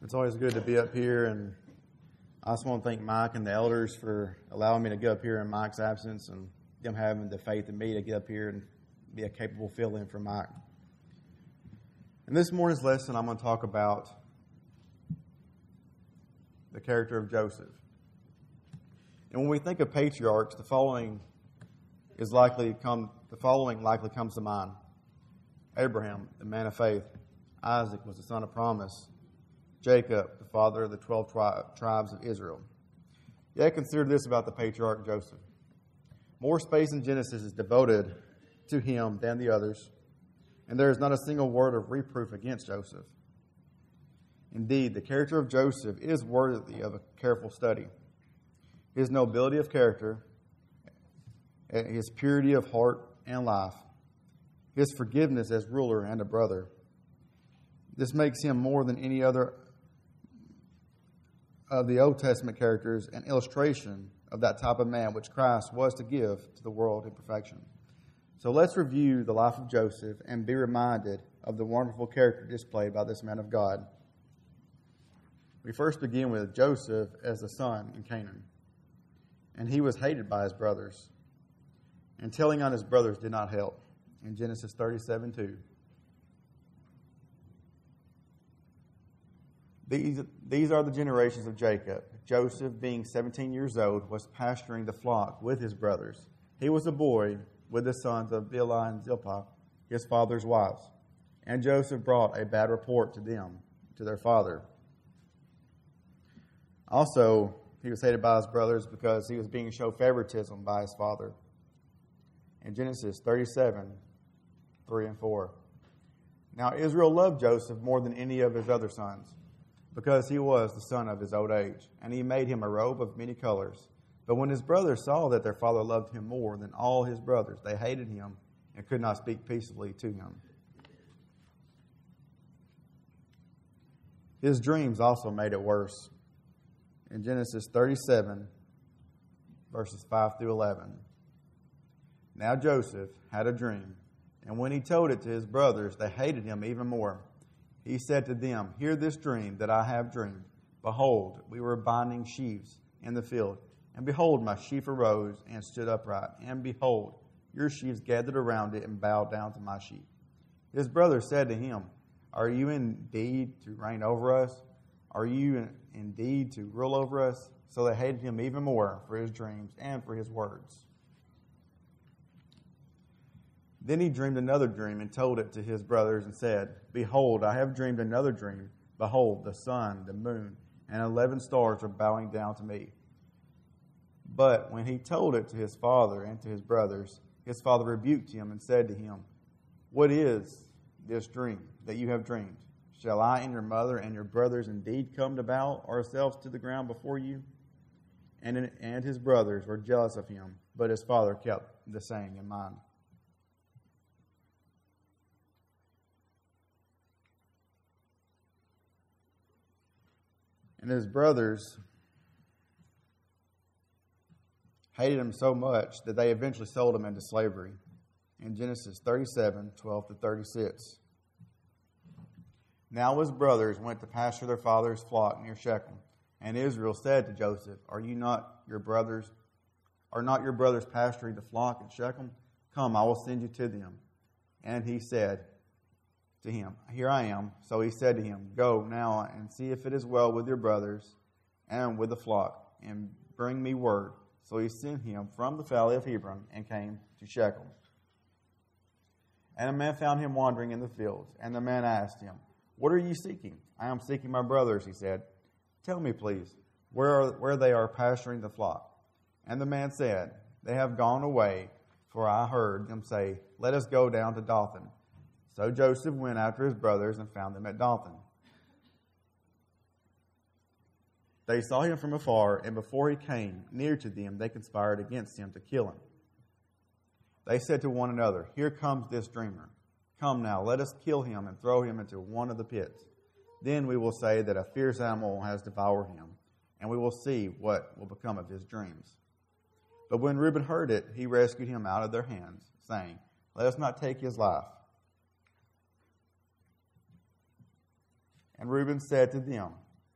It's always good to be up here, and I just want to thank Mike and the elders for allowing me to get up here in Mike's absence and them having the faith in me to get up here and be a capable fill-in for Mike. In this morning's lesson, I'm going to talk about the character of Joseph. And when we think of patriarchs, the following likely comes to mind. Abraham, the man of faith. Isaac was the son of promise. Jacob, the father of the 12 tribes of Israel. Yet consider this about the patriarch Joseph. More space in Genesis is devoted to him than the others, and there is not a single word of reproof against Joseph. Indeed, the character of Joseph is worthy of a careful study. His nobility of character, his purity of heart and life, his forgiveness as ruler and a brother. This makes him more than any other of the Old Testament characters an illustration of that type of man which Christ was to give to the world in perfection. So let's review the life of Joseph and be reminded of the wonderful character displayed by this man of God. We first begin with Joseph as the son in Canaan. And he was hated by his brothers. And telling on his brothers did not help. In Genesis 37:2. These are the generations of Jacob. Joseph, being 17 years old, was pasturing the flock with his brothers. He was a boy with the sons of Bilhah and Zilpah, his father's wives. And Joseph brought a bad report to them, to their father. Also, he was hated by his brothers because he was being shown favoritism by his father. In Genesis 37:3-4. Now Israel loved Joseph more than any of his other sons, because he was the son of his old age, and he made him a robe of many colors. But when his brothers saw that their father loved him more than all his brothers, they hated him and could not speak peaceably to him. His dreams also made it worse. In Genesis 37:5-11. Now Joseph had a dream, and when he told it to his brothers, they hated him even more. He said to them, "Hear this dream that I have dreamed. Behold, we were binding sheaves in the field, and behold, my sheaf arose and stood upright, and behold, your sheaves gathered around it and bowed down to my sheaf." His brothers said to him, "Are you indeed to reign over us? Are you indeed to rule over us?" So they hated him even more for his dreams and for his words. Then he dreamed another dream and told it to his brothers and said, "Behold, I have dreamed another dream. Behold, the sun, the moon, and 11 stars are bowing down to me." But when he told it to his father and to his brothers, his father rebuked him and said to him, "What is this dream that you have dreamed? Shall I and your mother and your brothers indeed come to bow ourselves to the ground before you?" And his brothers were jealous of him, but his father kept the saying in mind. And his brothers hated him so much that they eventually sold him into slavery. In Genesis 37:12-36. Now his brothers went to pasture their father's flock near Shechem. And Israel said to Joseph, Are not your brothers pasturing the flock in Shechem? Come, I will send you to them. And he said to him, Here I am. So he said to him, Go now and see if it is well with your brothers and with the flock, and bring me word. So he sent him from the valley of Hebron and came to Shechem. And a man found him wandering in the fields. And the man asked him, What are you seeking? I am seeking my brothers, he said. Tell me, please, where they are pasturing the flock. And the man said, They have gone away, for I heard them say, Let us go down to Dothan. So Joseph went after his brothers and found them at Dothan. They saw him from afar, and before he came near to them, they conspired against him to kill him. They said to one another, Here comes this dreamer. Come now, let us kill him and throw him into one of the pits. Then we will say that a fierce animal has devoured him, and we will see what will become of his dreams. But when Reuben heard it, he rescued him out of their hands, saying, Let us not take his life. And Reuben said to them,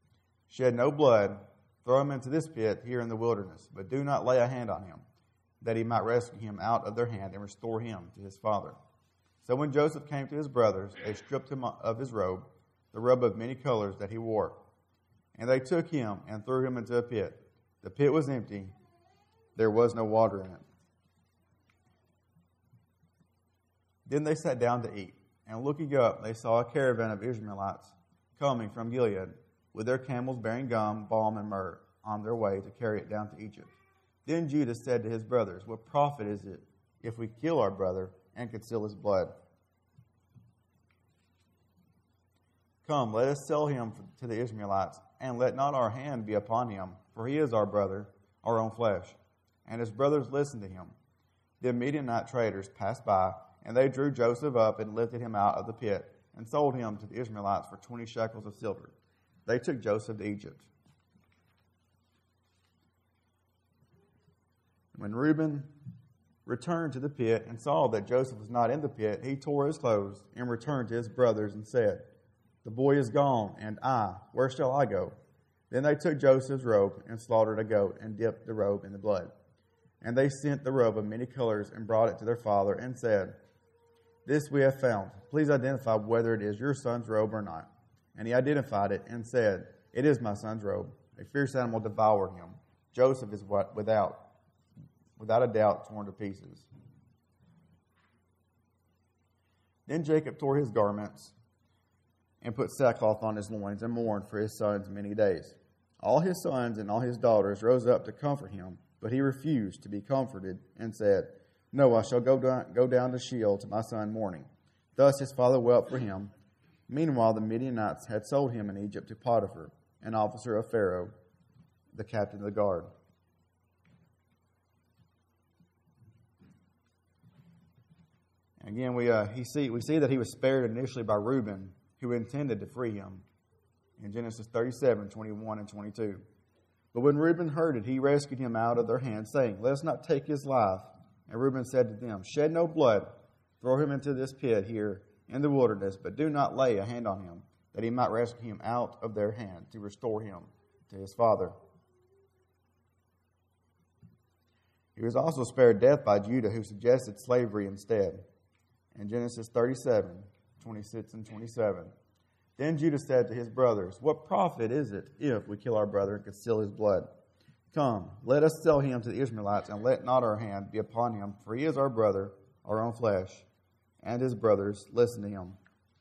Shed no blood, throw him into this pit here in the wilderness, but do not lay a hand on him, that he might rescue him out of their hand and restore him to his father. So when Joseph came to his brothers, they stripped him of his robe, the robe of many colors that he wore. And they took him and threw him into a pit. The pit was empty. There was no water in it. Then they sat down to eat. And looking up, they saw a caravan of Ishmaelites coming from Gilead, with their camels bearing gum, balm, and myrrh, on their way to carry it down to Egypt. Then Judah said to his brothers, what profit is it if we kill our brother and conceal his blood? Come, let us sell him to the Ishmaelites, and let not our hand be upon him, for he is our brother, our own flesh. And his brothers listened to him. The Midianite traders passed by, and they drew Joseph up and lifted him out of the pit, and sold him to the Ishmaelites for 20 shekels of silver. They took Joseph to Egypt. When Reuben returned to the pit and saw that Joseph was not in the pit, he tore his clothes and returned to his brothers and said, the boy is gone, and where shall I go? Then they took Joseph's robe and slaughtered a goat and dipped the robe in the blood. And they sent the robe of many colors and brought it to their father and said, this we have found. Please identify whether it is your son's robe or not. And he identified it and said, it is my son's robe. A fierce animal devoured him. Joseph is without a doubt torn to pieces. Then Jacob tore his garments and put sackcloth on his loins and mourned for his sons many days. All his sons and all his daughters rose up to comfort him, but he refused to be comforted and said, no, I shall go down to Sheol to my son mourning. Thus his father wept for him. Meanwhile, the Midianites had sold him in Egypt to Potiphar, an officer of Pharaoh, the captain of the guard. And again, we see that he was spared initially by Reuben, who intended to free him, in Genesis 37, 21 and 22. But when Reuben heard it, he rescued him out of their hands, saying, let us not take his life. And Reuben said to them, shed no blood, throw him into this pit here in the wilderness, but do not lay a hand on him, that he might rescue him out of their hand to restore him to his father. He was also spared death by Judah, who suggested slavery instead. In Genesis 37, 26 and 27. Then Judah said to his brothers, what profit is it if we kill our brother and conceal his blood? Come, let us sell him to the Ishmaelites, and let not our hand be upon him, for he is our brother, our own flesh. And his brothers listened to him.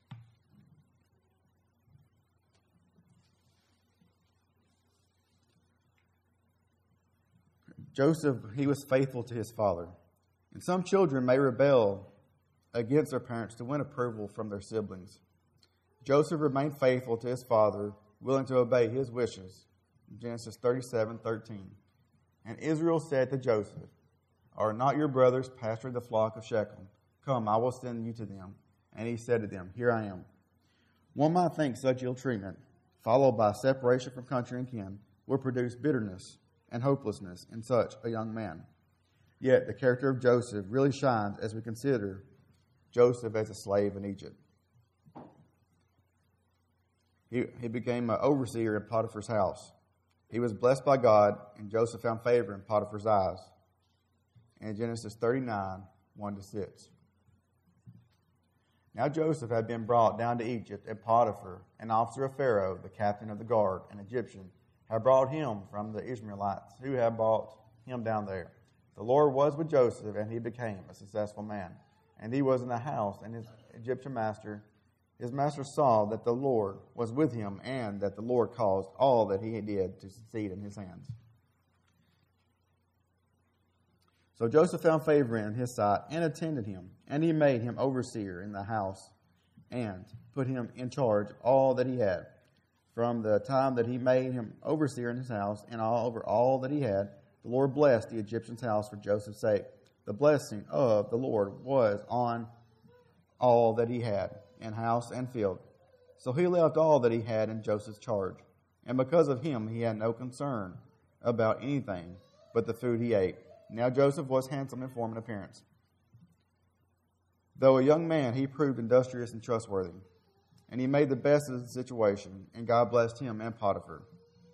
Joseph, he was faithful to his father. And some children may rebel against their parents to win approval from their siblings. Joseph remained faithful to his father, willing to obey his wishes. Genesis 37:13. And Israel said to Joseph, are not your brothers pasturing the flock of Shechem? Come, I will send you to them. And he said to them, here I am. One might think such ill treatment, followed by separation from country and kin, will produce bitterness and hopelessness in such a young man. Yet the character of Joseph really shines as we consider Joseph as a slave in Egypt. He became an overseer in Potiphar's house. He was blessed by God, and Joseph found favor in Potiphar's eyes. In Genesis 39, 1-6. Now Joseph had been brought down to Egypt, and Potiphar, an officer of Pharaoh, the captain of the guard, an Egyptian, had brought him from the Ishmaelites, who had brought him down there. The Lord was with Joseph, and he became a successful man. And he was in the house, and his Egyptian master, his master saw that the Lord was with him, and that the Lord caused all that he did to succeed in his hands. So Joseph found favor in his sight and attended him, and he made him overseer in the house and put him in charge of all that he had. From the time that he made him overseer in his house and all over all that he had, the Lord blessed the Egyptian's house for Joseph's sake. The blessing of the Lord was on all that he had, in house and field. So he left all that he had in Joseph's charge. And because of him, he had no concern about anything but the food he ate. Now Joseph was handsome in form and appearance. Though a young man, he proved industrious and trustworthy. And he made the best of the situation, and God blessed him and Potiphar.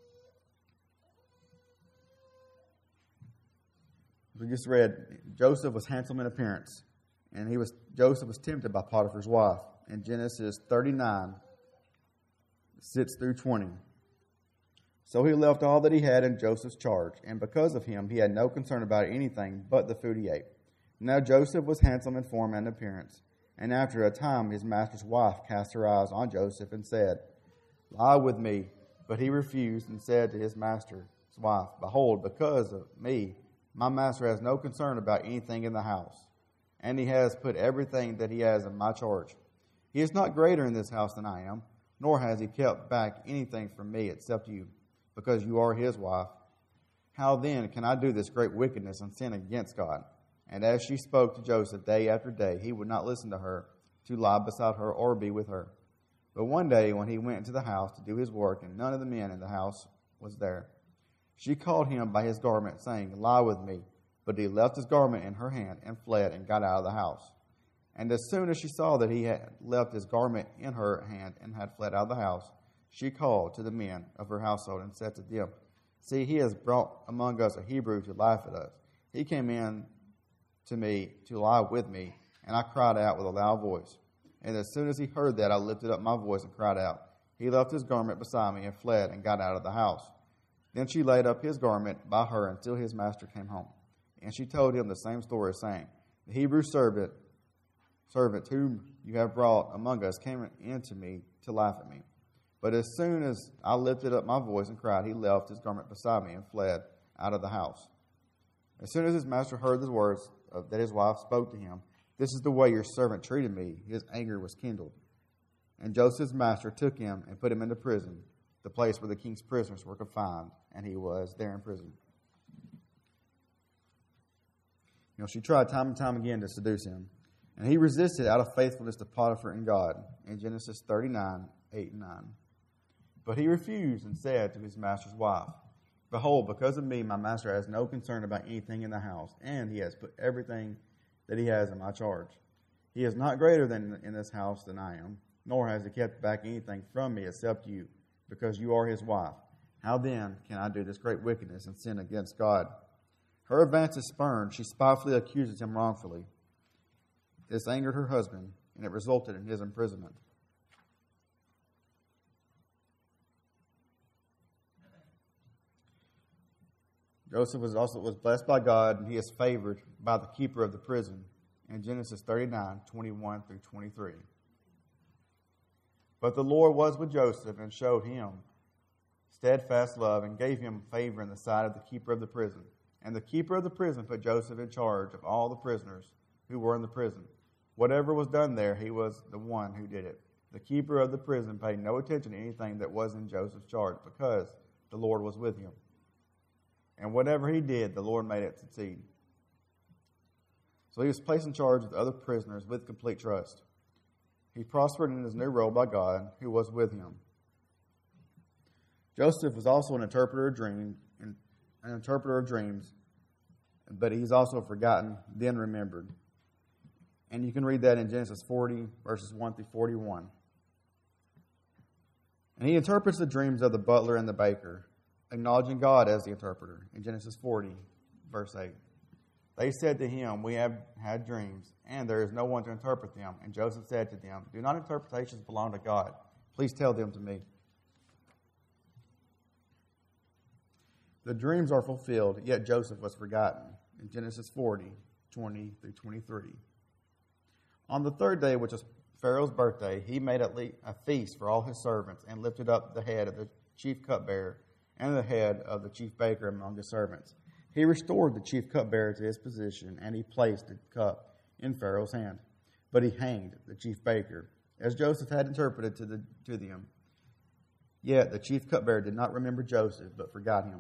We just read, Joseph was handsome in appearance, and Joseph was tempted by Potiphar's wife. In Genesis 39, 6 through 20. So he left all that he had in Joseph's charge, and because of him he had no concern about anything but the food he ate. Now Joseph was handsome in form and appearance, and after a time his master's wife cast her eyes on Joseph and said, Lie with me. But he refused and said to his master's wife, Behold, because of me, my master has no concern about anything in the house, and he has put everything that he has in my charge. He is not greater in this house than I am, nor has he kept back anything from me except you, because you are his wife. How then can I do this great wickedness and sin against God? And as she spoke to Joseph day after day, he would not listen to her, to lie beside her or be with her. But one day when he went into the house to do his work, and none of the men in the house was there, she called him by his garment, saying, Lie with me. But he left his garment in her hand and fled and got out of the house. And as soon as she saw that he had left his garment in her hand and had fled out of the house, she called to the men of her household and said to them, See, he has brought among us a Hebrew to laugh at us. He came in to me to lie with me, and I cried out with a loud voice. And as soon as he heard that, I lifted up my voice and cried out. He left his garment beside me and fled and got out of the house. Then she laid up his garment by her until his master came home. And she told him the same story, saying, The Hebrew servant whom you have brought among us came in to me to laugh at me. But as soon as I lifted up my voice and cried, he left his garment beside me and fled out of the house. As soon as his master heard the words that his wife spoke to him, This is the way your servant treated me, his anger was kindled. And Joseph's master took him and put him into prison, the place where the king's prisoners were confined, and he was there in prison. She tried time and time again to seduce him, and he resisted out of faithfulness to Potiphar and God, in Genesis 39, 8 and 9. But he refused and said to his master's wife, Behold, because of me, my master has no concern about anything in the house, and he has put everything that he has in my charge. He is not greater than in this house than I am, nor has he kept back anything from me except you, because you are his wife. How then can I do this great wickedness and sin against God? Her advances spurned, she spitefully accuses him wrongfully. This angered her husband, and it resulted in his imprisonment. Joseph was blessed by God, and he is favored by the keeper of the prison in Genesis 39, 21 through 23. But the Lord was with Joseph and showed him steadfast love and gave him favor in the sight of the keeper of the prison. And the keeper of the prison put Joseph in charge of all the prisoners who were in the prison. Whatever was done there, he was the one who did it. The keeper of the prison paid no attention to anything that was in Joseph's charge, because the Lord was with him. And whatever he did, the Lord made it succeed. So he was placed in charge of the other prisoners with complete trust. He prospered in his new role by God, who was with him. Joseph was also an interpreter of dreams, but he's also forgotten, then remembered. And you can read that in Genesis 40, verses 1 through 41. And he interprets the dreams of the butler and the baker, acknowledging God as the interpreter, in Genesis 40, verse 8. They said to him, We have had dreams, and there is no one to interpret them. And Joseph said to them, Do not interpretations belong to God? Please tell them to me. The dreams are fulfilled, yet Joseph was forgotten, in Genesis 40, 20 through 23. On the third day, which was Pharaoh's birthday, he made a feast for all his servants and lifted up the head of the chief cupbearer and the head of the chief baker among his servants. He restored the chief cupbearer to his position, and he placed the cup in Pharaoh's hand. But he hanged the chief baker, as Joseph had interpreted to them. Yet the chief cupbearer did not remember Joseph, but forgot him.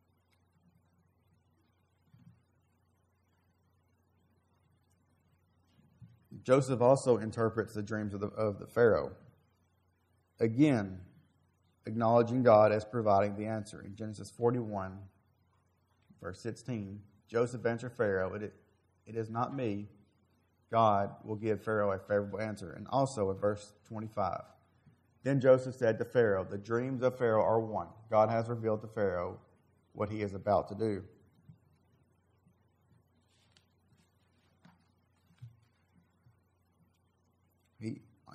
Joseph also interprets the dreams of the Pharaoh. Again, acknowledging God as providing the answer. In Genesis 41, verse 16, Joseph answered Pharaoh, It is not me. God will give Pharaoh a favorable answer. And also in verse 25, Then Joseph said to Pharaoh, The dreams of Pharaoh are one. God has revealed to Pharaoh what he is about to do.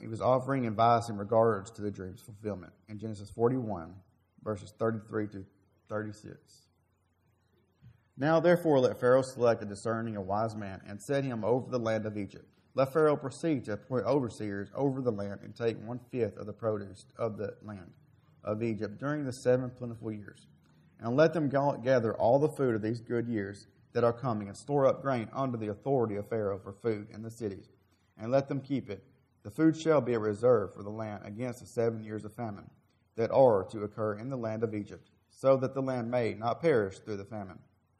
offering advice in regards to the dream's fulfillment in Genesis 41, verses 33 to 36. Now, therefore, let Pharaoh select a discerning and wise man and set him over the land of Egypt. Let Pharaoh proceed to appoint overseers over the land and take 1/5 of the produce of the land of Egypt during the 7 plentiful years. And let them gather all the food of these good years that are coming and store up grain under the authority of Pharaoh for food in the cities. And let them keep it. The food shall be a reserve for the land against the 7 years of famine that are to occur in the land of Egypt, so that the land may not perish through the famine.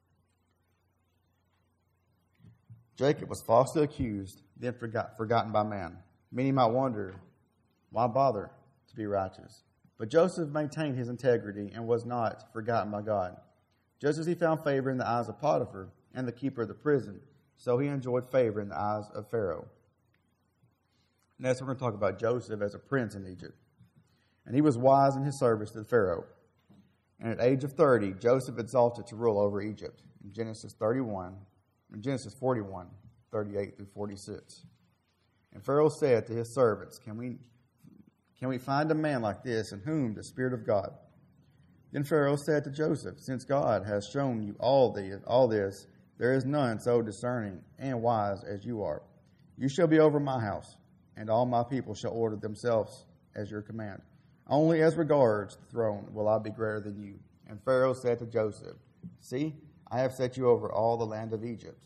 Jacob was falsely accused, then forgotten by man. Many might wonder, why bother to be righteous? But Joseph maintained his integrity and was not forgotten by God. Just as he found favor in the eyes of Potiphar and the keeper of the prison, so he enjoyed favor in the eyes of Pharaoh. Next, we're going to talk about Joseph as a prince in Egypt. And he was wise in his service to the Pharaoh. And at the age of 30, Joseph exalted to rule over Egypt in Genesis 41, Genesis 38 through 46. And Pharaoh said to his servants, Can we find a man like this in whom the Spirit of God? Then Pharaoh said to Joseph, Since God has shown you all this, there is none so discerning and wise as you are. You shall be over my house, and all my people shall order themselves as your command. Only as regards the throne will I be greater than you. And Pharaoh said to Joseph, See, I have set you over all the land of Egypt.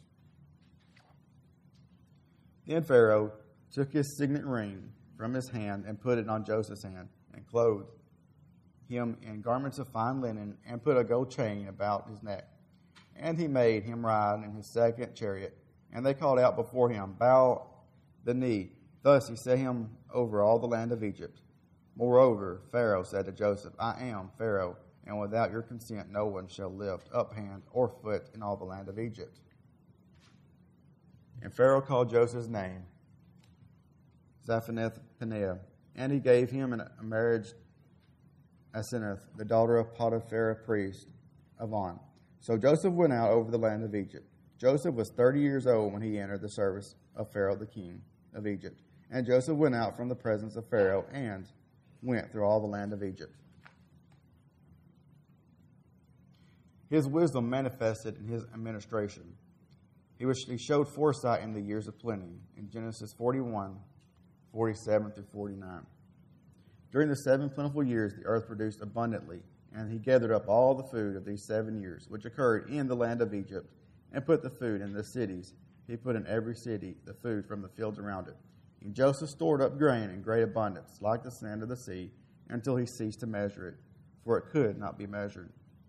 Then Pharaoh took his signet ring from his hand and put it on Joseph's hand, and clothed him in garments of fine linen, and put a gold chain about his neck. And he made him ride in his second chariot. And they called out before him, Bow the knee. Thus he set him over all the land of Egypt. Moreover, Pharaoh said to Joseph, I am Pharaoh, and without your consent no one shall lift up hand or foot in all the land of Egypt. And Pharaoh called Joseph's name Zaphenath-Paneah, and he gave him in marriage Asenath, the daughter of Potiphar, a priest of On. So Joseph went out over the land of Egypt. Joseph was 30 years old when he entered the service of Pharaoh, the king of Egypt. And Joseph went out from the presence of Pharaoh and went through all the land of Egypt. His wisdom manifested in his administration. He showed foresight in the years of plenty, in Genesis 41, 47 through 49. During the 7 plentiful years, the earth produced abundantly, and he gathered up all the food of these 7 years, which occurred in the land of Egypt, and put the food in the cities. He put in every city the food from the fields around it. And Joseph stored up grain in great abundance, like the sand of the sea, until he ceased to measure it, for it could not be measured.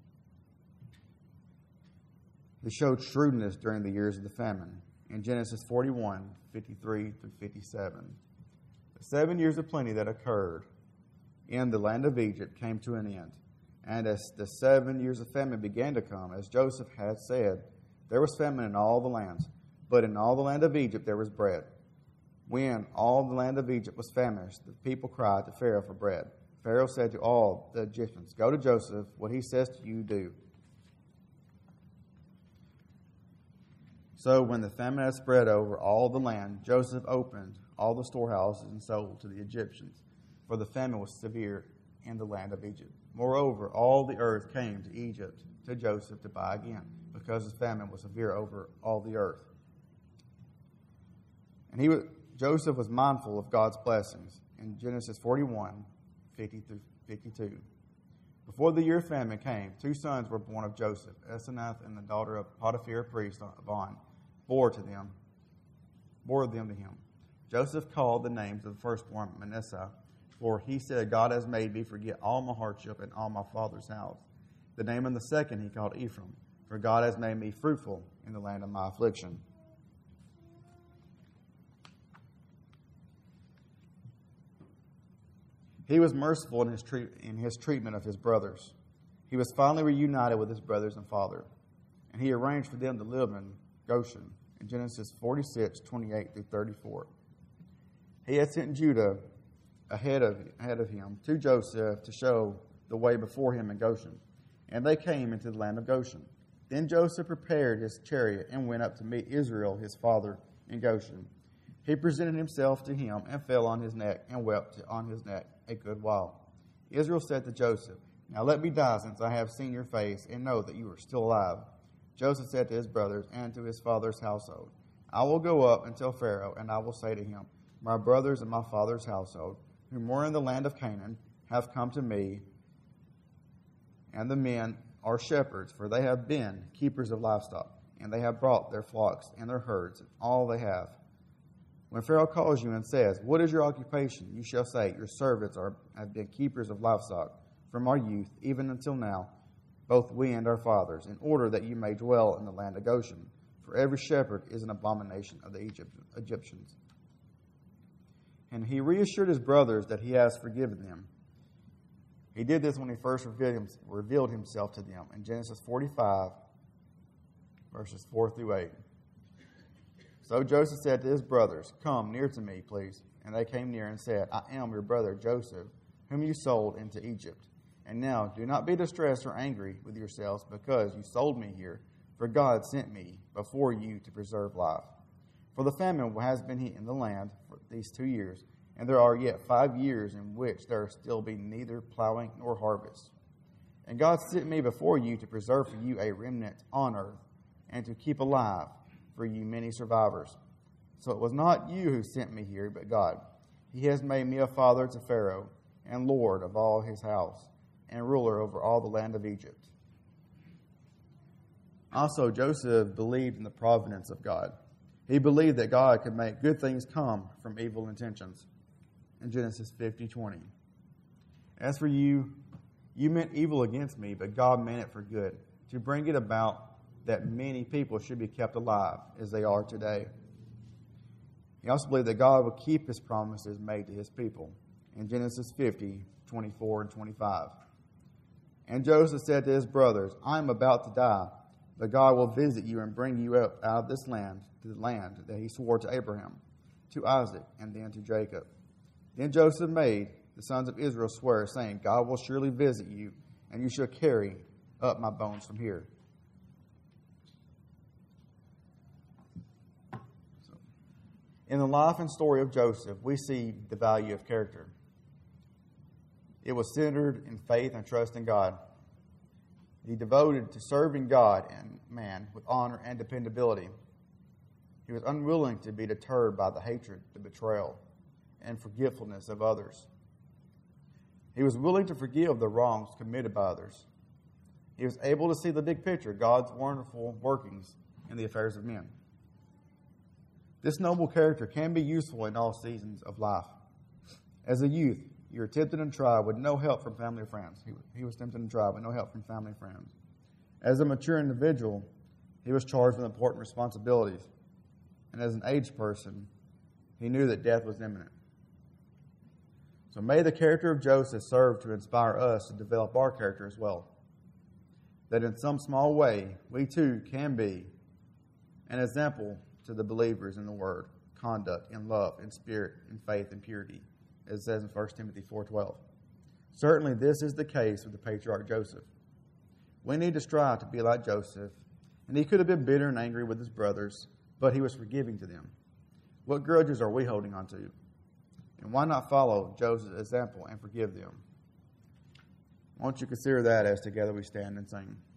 He showed shrewdness during the years of the famine, in Genesis 41, 53 through 57. The 7 years of plenty that occurred in the land of Egypt came to an end. And as the 7 years of famine began to come, as Joseph had said, there was famine in all the lands, but in all the land of Egypt there was bread. When all the land of Egypt was famished, the people cried to Pharaoh for bread. Pharaoh said to all the Egyptians, Go to Joseph, what he says to you, do. So when the famine had spread over all the land, Joseph opened all the storehouses and sold to the Egyptians, for the famine was severe in the land of Egypt. Moreover, all the earth came to Egypt to Joseph to buy again, because the famine was severe over all the earth. And Joseph was mindful of God's blessings in Genesis 41, 50 through 52. Before the year of famine came, 2 sons were born of Joseph, Asenath and the daughter of Potiphar, priest of On, bore them to him. Joseph called the names of the firstborn Manasseh, for he said, God has made me forget all my hardship and all my father's house. The name of the second he called Ephraim, for God has made me fruitful in the land of my affliction. He was merciful in his treatment of his brothers. He was finally reunited with his brothers and father, and he arranged for them to live in Goshen in Genesis 46, 28 through 34. He had sent Judah ahead of him to Joseph to show the way before him in Goshen, and they came into the land of Goshen. Then Joseph prepared his chariot and went up to meet Israel, his father, in Goshen. He presented himself to him and fell on his neck and wept on his neck a good while. Israel said to Joseph, Now let me die, since I have seen your face and know that you are still alive. Joseph said to his brothers and to his father's household, I will go up and tell Pharaoh, and I will say to him, My brothers and my father's household, who were in the land of Canaan, have come to me, and the men are shepherds, for they have been keepers of livestock, and they have brought their flocks and their herds, and all they have. When Pharaoh calls you and says, What is your occupation? You shall say, Your servants have been keepers of livestock from our youth, even until now, both we and our fathers, in order that you may dwell in the land of Goshen. For every shepherd is an abomination of the Egyptians. And he reassured his brothers that he has forgiven them. He did this when he first revealed himself to them in Genesis 45, verses 4 through 8. So Joseph said to his brothers, Come near to me, please. And they came near and said, I am your brother Joseph, whom you sold into Egypt. And now do not be distressed or angry with yourselves because you sold me here, for God sent me before you to preserve life. For the famine has been in the land for these 2 years, and there are yet 5 years in which there will still be neither plowing nor harvest. And God sent me before you to preserve for you a remnant on earth, and to keep alive for you many survivors. So it was not you who sent me here, but God. He has made me a father to Pharaoh, and Lord of all his house, and ruler over all the land of Egypt. Also, Joseph believed in the providence of God. He believed that God could make good things come from evil intentions. In Genesis 50:20. As for you, you meant evil against me, but God meant it for good, to bring it about that many people should be kept alive as they are today. He also believed that God would keep his promises made to his people. In Genesis 50:24 and 25. And Joseph said to his brothers, I am about to die, but God will visit you and bring you out of this land to the land that he swore to Abraham, to Isaac, and then to Jacob. Then Joseph made the sons of Israel swear, saying, God will surely visit you, and you shall carry up my bones from here. In the life and story of Joseph, we see the value of character. It was centered in faith and trust in God. He devoted to serving God and man with honor and dependability. He was unwilling to be deterred by the hatred, the betrayal, and forgetfulness of others. He was willing to forgive the wrongs committed by others. He was able to see the big picture, God's wonderful workings in the affairs of men. This noble character can be useful in all seasons of life. As a youth, you were tempted and tried with no help from family or friends. He was tempted and tried with no help from family and friends. As a mature individual, he was charged with important responsibilities. And as an aged person, he knew that death was imminent. So may the character of Joseph serve to inspire us to develop our character as well. That in some small way, we too can be an example to the believers in the Word, conduct, in love, in spirit, in faith, and purity, as it says in 1 Timothy 4:12. Certainly this is the case with the patriarch Joseph. We need to strive to be like Joseph, and he could have been bitter and angry with his brothers, but he was forgiving to them. What grudges are we holding on to? And why not follow Joseph's example and forgive them? Won't you consider that as together we stand and sing?